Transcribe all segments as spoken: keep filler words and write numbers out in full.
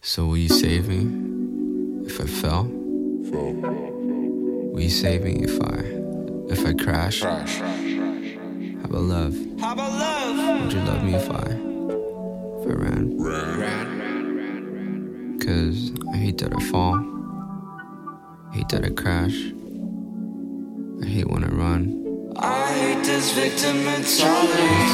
So will you save me if I fell? Will you save me if I if I crash? How about love? How about love? Would you love me if I if I ran? Cause I hate that I fall. I hate that I crash. I hate when I run. I hate this victim mentality.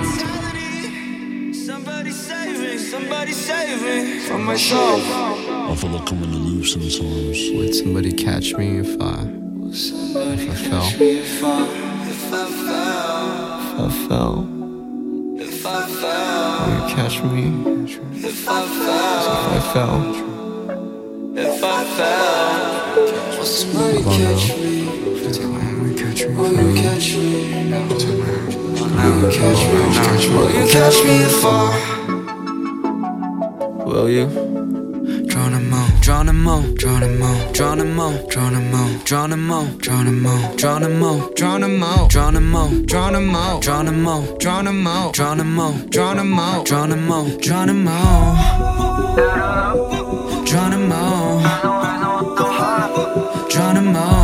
Somebody save me, somebody save me from myself. I feel like I'm in the loop sometimes. Would somebody catch me if I Somebody if I catch fell? me if I, if I fell. If I fell, If I fell. will you catch me If I fell. if I fell? If I fell. Will somebody catch me? Will you catch me? Will you catch me? Will you catch me? Will you catch me if I? Will you? Geronimo, Geronimo, Geronimo, Geronimo, Geronimo, Geronimo, Geronimo, Geronimo, Geronimo, Geronimo, Geronimo, Geronimo, Geronimo, Geronimo, Geronimo, Geronimo, Geronimo, Geronimo, Geronimo.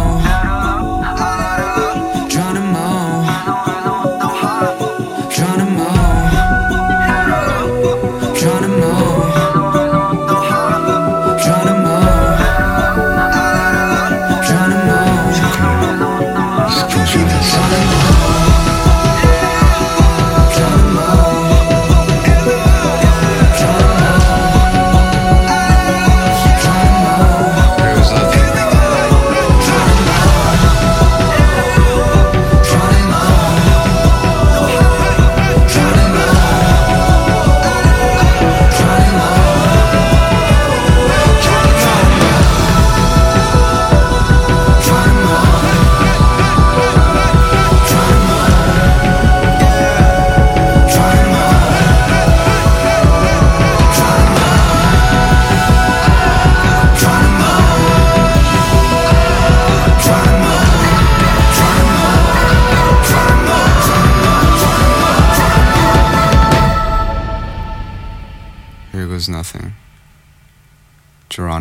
Here goes nothing. Geronimo.